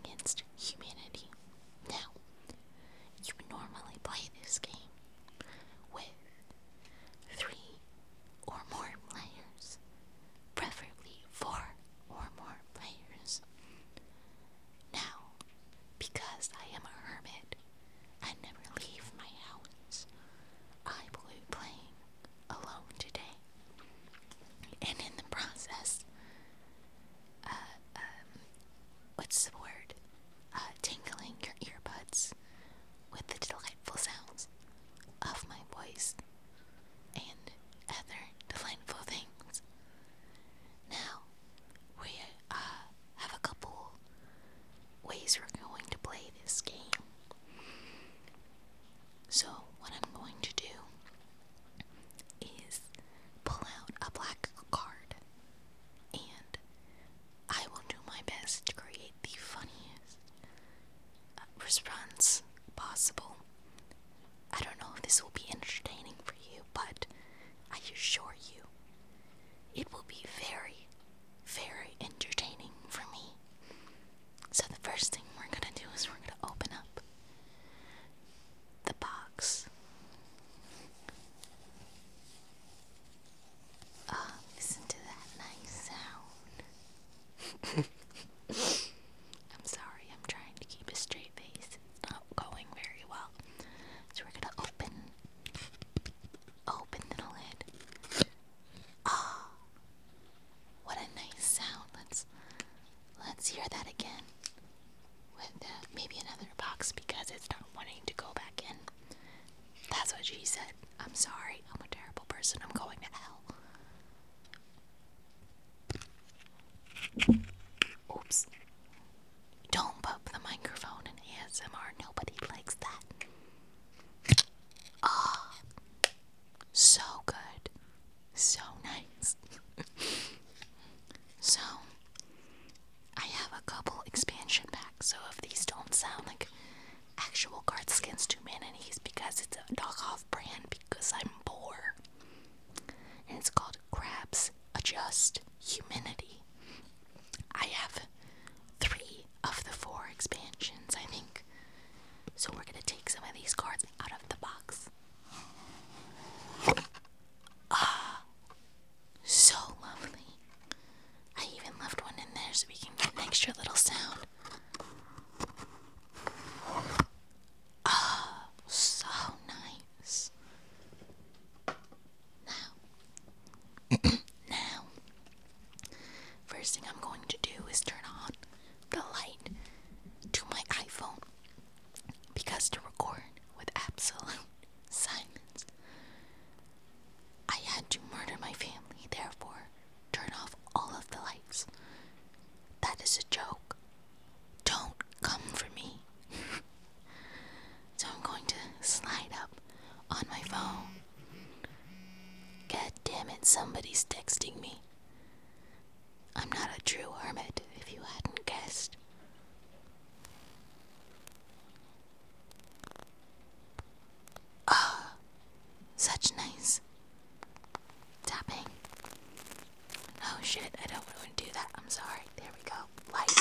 Against Humanity. Now, you normally play this game with 3 or more players, preferably 4 or more players. Now, because I am a hermit, I never leave my house. I will be playing alone today. And in the process, what's the word? Tingling your earbuds with the delightful sounds of my voice and other delightful things. Now, we have a couple ways we're going to play this game. So, what I'm going to do is pull out a black card, and I will do my best to create the funniest response possible. I don't know if this will be entertaining for you, but I assure you, it will be very, very entertaining for me. So the first thing we're gonna do is we're gonna open up the box. Listen to that nice sound. I'm sorry, I'm trying to keep a straight face. It's not going very well. So we're gonna open the lid. What a nice sound. Let's hear that again with maybe another box because it's not wanting to go back in. That's what she said. I'm sorry. I'm a terrible person. I'm going to hell. Oops. Don't bump the microphone in ASMR. Nobody likes that. So good. So nice. So, I have a couple expansion packs, so if these don't sound like actual Cards Against Humanities because it's a knockoff brand because I'm poor. And it's called Crabs Adjust Humanity. I have 3 of the 4 expansions, I think. So we're gonna take some of these cards out of the box. So lovely. I even left one in there so we can get an extra little sound. So nice. Now, first thing I'm going to do is turn on the light to my iPhone because to record with absolute silence, I had to murder my family, therefore turn off all of the lights. That is a joke. Don't come for me. So I'm going to slide up on my phone. God damn it, somebody's texting me. I'm not a true hermit, if you hadn't guessed. Such nice tapping. Oh shit, I don't want to do that. I'm sorry. There we go. Light.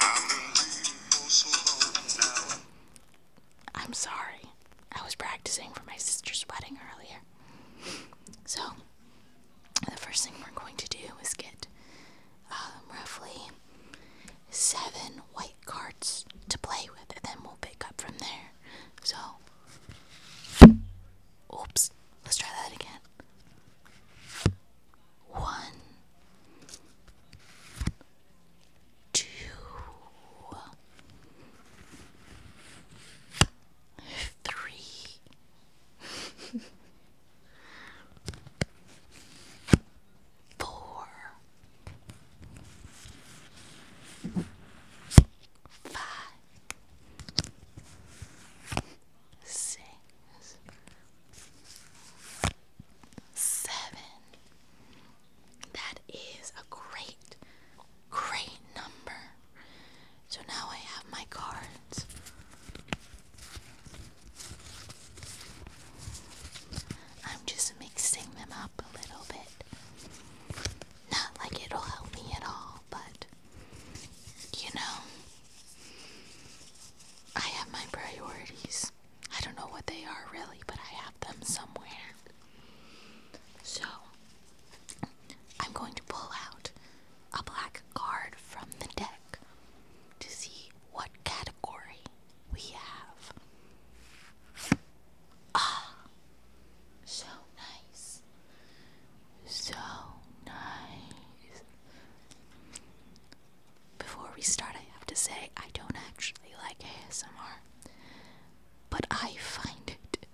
I'm sorry. I was practicing for my sister's wedding earlier. So, the first thing we're going to do is get roughly 7 white cards to play with, and then we'll pick up from there. So, oops, let's try that again. 1, 2, 3, 4, 5, 6, 7. That is a great, great number. So now I have my cards. I'm just mixing them up a little bit. Not like it'll help me at all, but you know, rarities. I don't know what they are really, but I have them somewhere. So, I'm going to pull out a black card from the deck to see what category we have. Ah, so nice. So nice. Before we start, I have to say I don't actually like ASMR, but I find it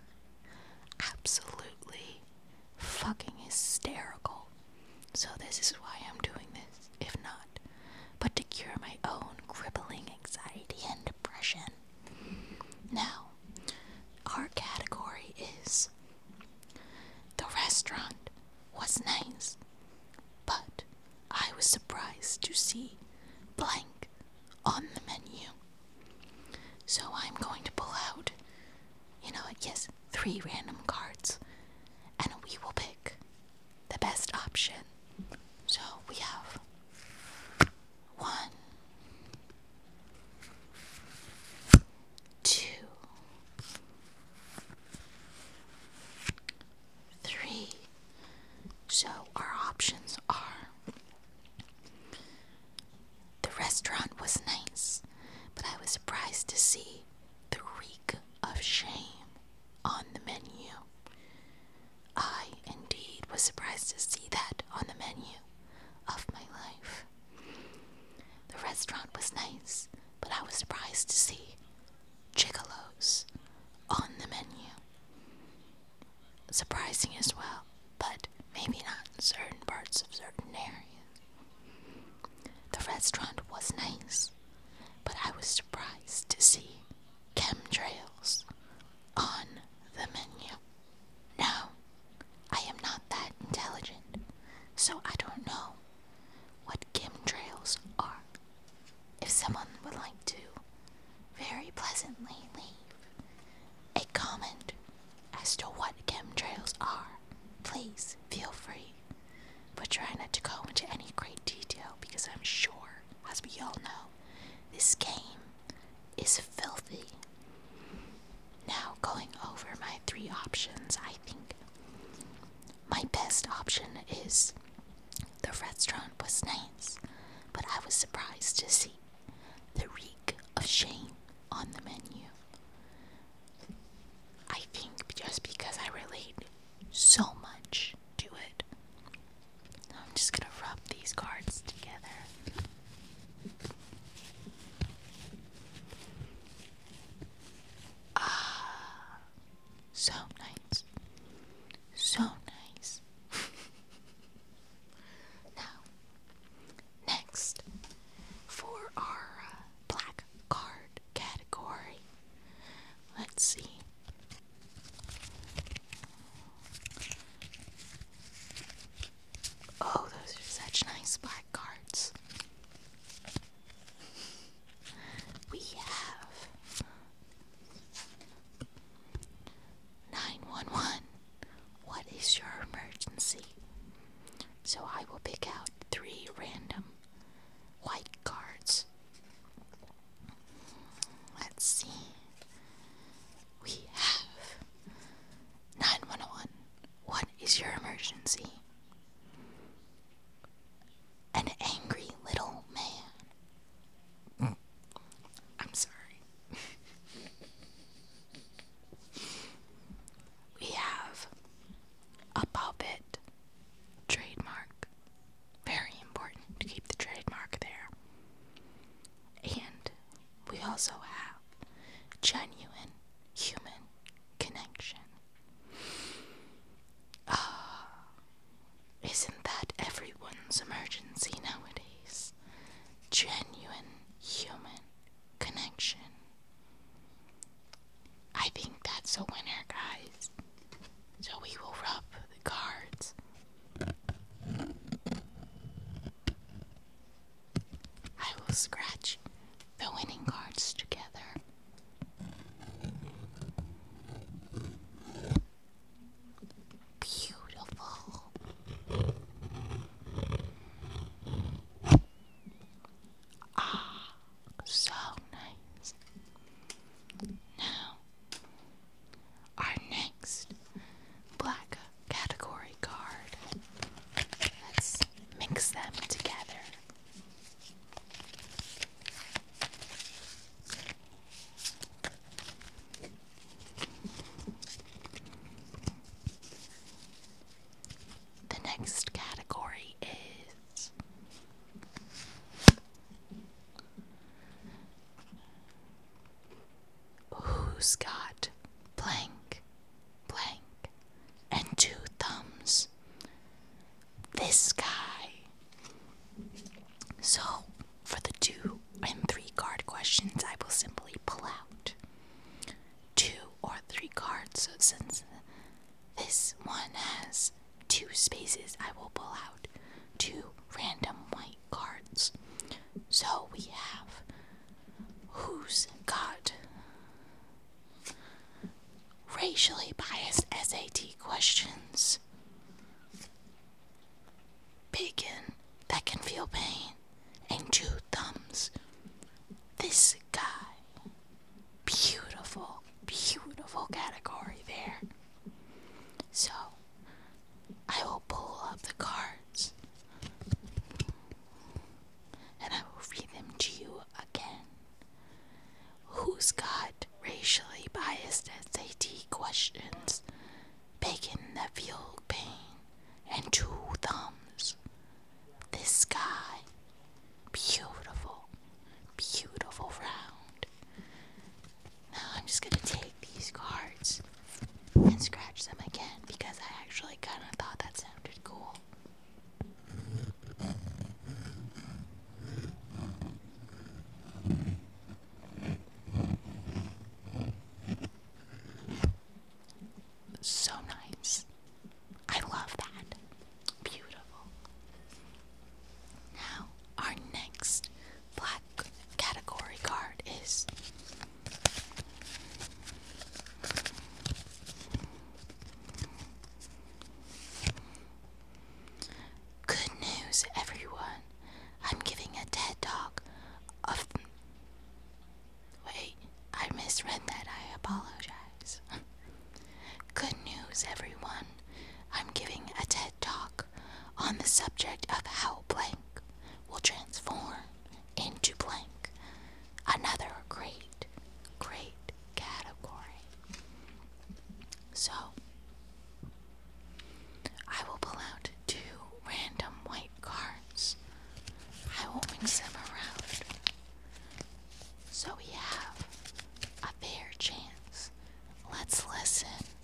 absolutely fucking hysterical. So this is why I'm doing this, if not but to cure my own crippling anxiety and depression. Now, our category is the restaurant was nice, but I was surprised to see blank on the menu. So I'm going to pull out, yes, 3 random cards, and we will pick the best option. So we have 1, 2, 3. So our options are: the restaurant was nice, but I was surprised to see the reek of shame on the menu. I indeed was surprised to see that on the menu of my life. The restaurant was nice, but I was surprised to see gigolos on the menu. Surprising as well, but maybe not in certain parts of certain areas. The restaurant was nice, but I was surprised to see chemtrails on the menu. Now, I am not that intelligent, so I don't know what chemtrails are. If someone would like to very pleasantly leave a comment as to what chemtrails are, please feel free. But try not to go into any great detail because I'm sure, as we all know, this game is filthy. Now, going over my 3 options, I think my best option is the restaurant was nice, but I was surprised to see the reek of shame on the menu. I think just because I relate so much to it. I'm just gonna rub these cards together. So nice. So nice. Now, next, for our black card category, let's see. Oh, those are such nice black cards. We have 911. What is your emergency? So I will pick out 3 random white cards. Let's see. We have 911. What is your emergency? An angry little man. I'm sorry. We have a puppet trademark. Very important to keep the trademark there. And we also have genuine human connection. Isn't that everyone's emergency nowadays? Genuine human connection. I think that's a winner, guys. So we will rub the cards. I will scratch the winning cards together. Beautiful. who's got blank, blank, and two thumbs? This guy. So, for the 2 and 3 card questions, I will simply pull out 2 or 3 cards. So, since this one has 2 spaces, I will pull out 2 random white cards. So, we have who's got racially biased SAT questions, bacon that can feel pain, and 2 thumbs. This guy. Beautiful, beautiful category there. So, I will pull up the cards and I will read them to you again. Who's got racially biased SAT questions, bacon that feel pain, and 2 thumbs? This guy. Beautiful, beautiful round. Now I'm just gonna take these cards and scratch them again because I actually kind of thought that sounded cool. So nice. I love that. Beautiful. Now, our next black category card is good news, everyone. I'm giving a TED Talk of... Wait, I misread that. I apologize. Good news, everyone. I'm giving a TED Talk on the subject of how blank will transform into blank. Another great, great category. So, I will pull out 2 random white cards. I will mix them around. So we have a fair chance. Let's listen.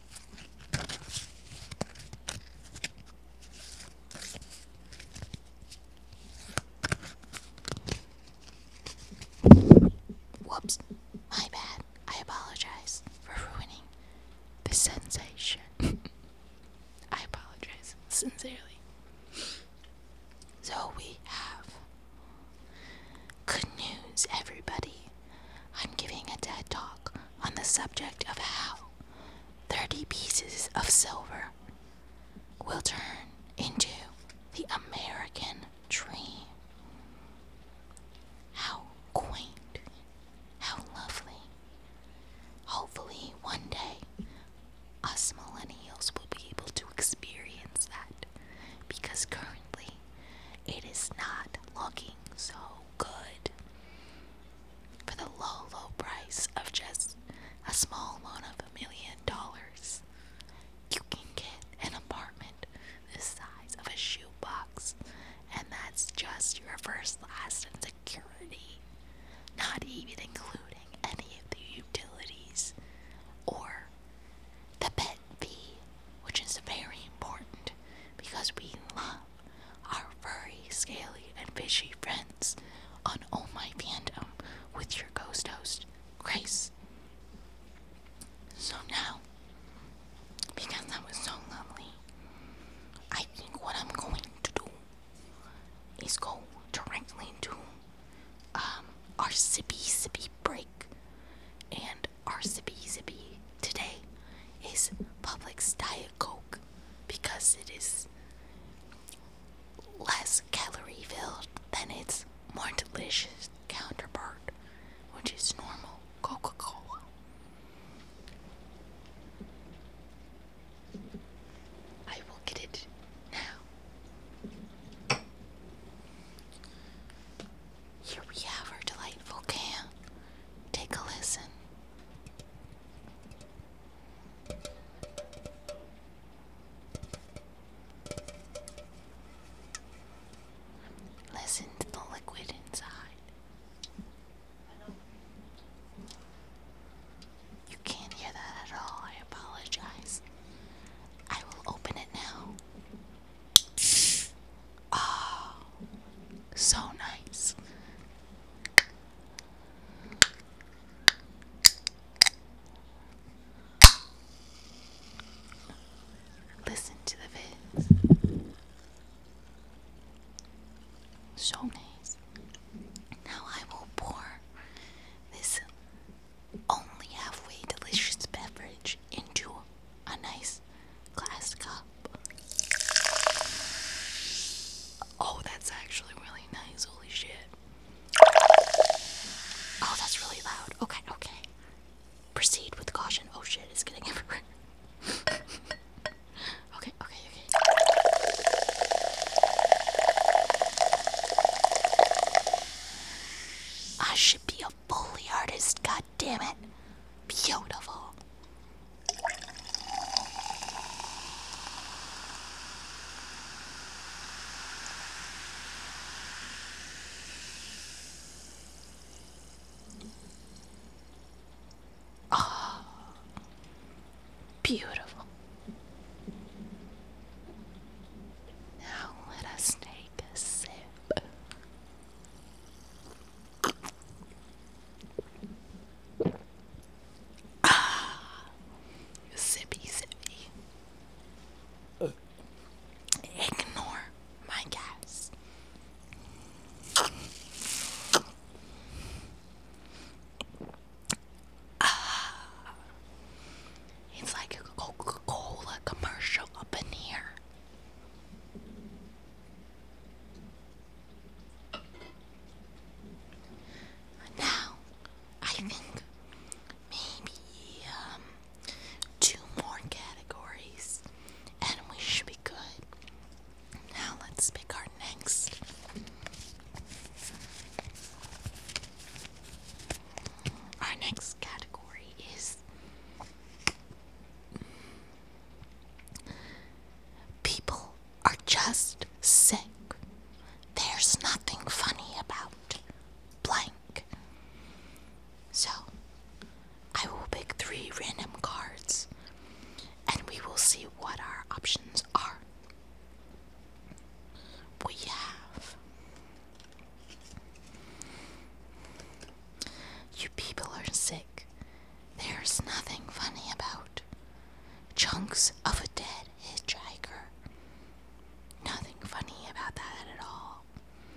Whoops, my bad. I apologize for ruining the sensation. I apologize sincerely. So we have good news, everybody. I'm giving a TED Talk on the subject of how 30 pieces of silver will turn into the American dream. How quaint, how lovely. Hopefully one day us millennials will be able to experience that, because currently it is not looking so good. For the low, low price of just a small loan of $1 million, you can get an apartment the size of a shoebox, and that's just Beautiful. Now let us take a sip. Sippy, sippy. Ignore my gas. It's like a Coca-Cola commercial up in here. Now, I think maybe two more categories and we should be good. Now let's pick our next. Our next category is people are just sick. There's nothing funny about blank. So, I will pick 3 random cards and we will see what our options are. We have you people are sick. There's nothing funny about chunks of a dead hitchhiker. Nothing funny about that at all.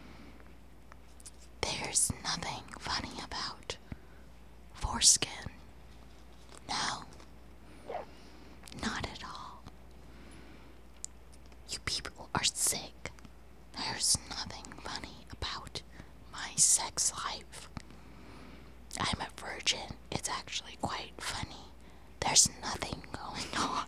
There's nothing funny about foreskin. No, not at all. You people are sick. There's nothing funny about my sex life. I'm a virgin. It's actually quite funny. There's nothing going on.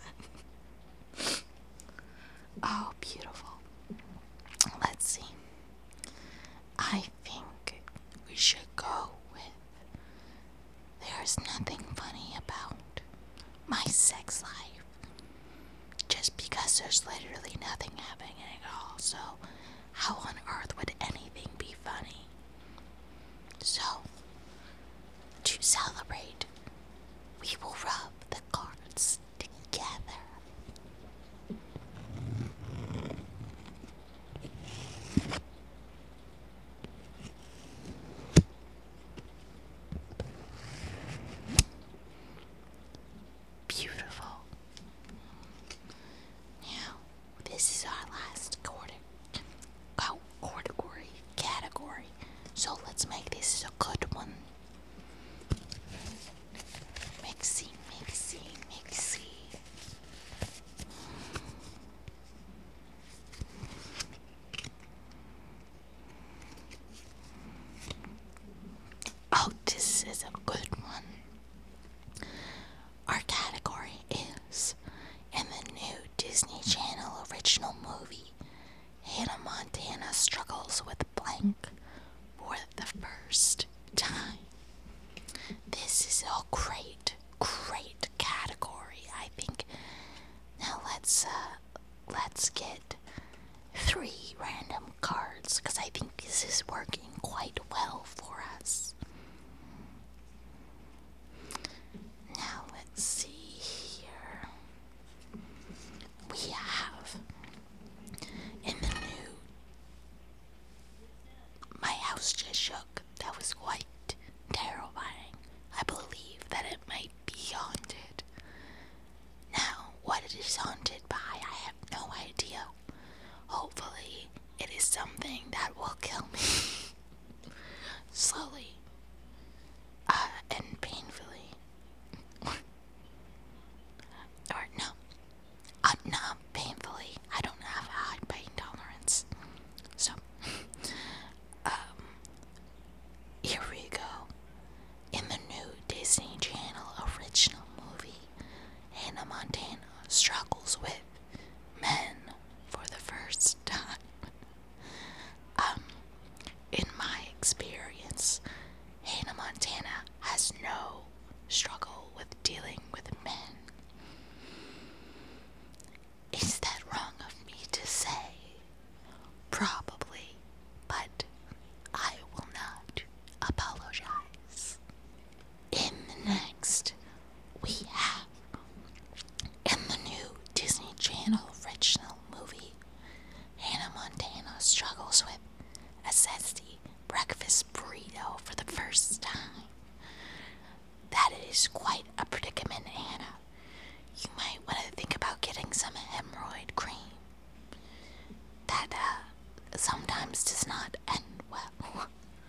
Oh, beautiful. Let's see. I think we should go with there's nothing funny about my sex life. Just because there's literally nothing happening at all. So, how on earth would anything be funny? So, to celebrate, we will rub the cards together. Beautiful. Now, this is our last category. So let's make this a good one. Mixy. Oh, this is a good one. Our category is in the new Disney Channel original movie, Hannah Montana struggles with blank for the first time. This is a great category, I think. Now let's get 3 random cards, because I think this is working quite well for us. Now let's see here. We have in the new My House Just Shook. That was quite terrifying. I believe that it might be haunted. Now, what it is haunted by, I have no idea. Hopefully, it is something that will kill me. is quite a predicament, Anna. You might want to think about getting some hemorrhoid cream. That sometimes does not end well.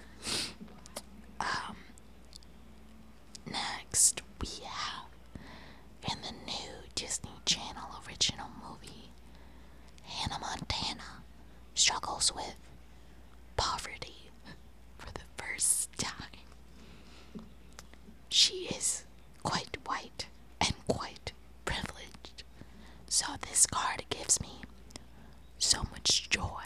Next, we have in the new Disney Channel original movie, Hannah Montana struggles with poverty for the first time. She is quite white and quite privileged, so this card gives me so much joy.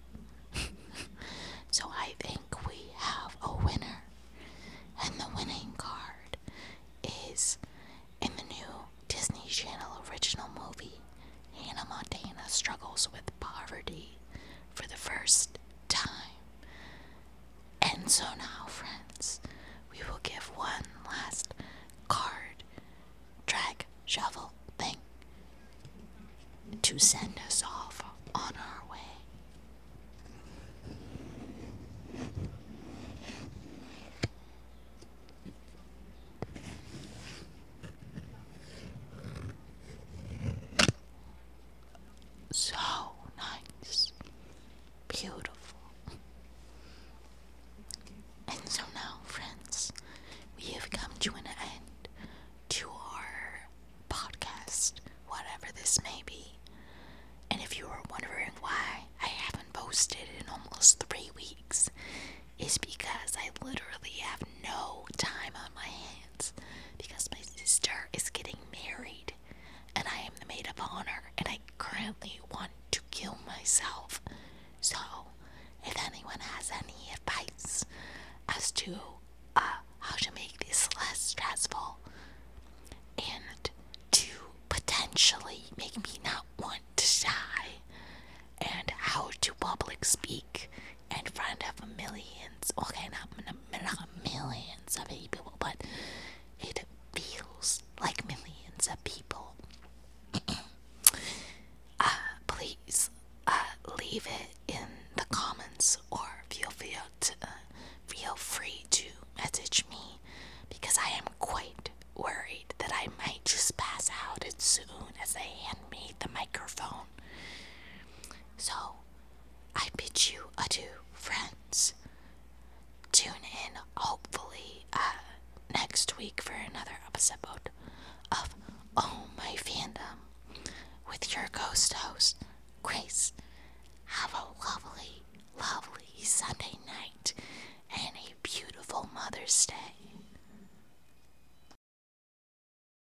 So I think we have a winner, and the winning card is in the new Disney Channel original movie, Hannah Montana struggles with poverty for the first time. And so now, friends, we will give one last card, drag, shuffle thing to send us off on our way. So nice, beautiful. And so now, friends, we have come to an end to our podcast, whatever this may be. And if you are wondering why I haven't posted in almost 3 weeks, is because I literally have no time on my hands, because my sister is getting married and I am the maid of honor, and I currently want to kill myself. So if anyone has any advice as to how to make this less stressful and to potentially make me not want to die, and how to public speak in front of millions, okay, not millions of people, but it feels like millions of people, please leave it in the comments, or feel free to message me, because I am quite worried that I might just pass out as soon as they hand me the microphone. So I bid you adieu, friends. Tune in hopefully next week for another episode of Oh My Fandom with your ghost host,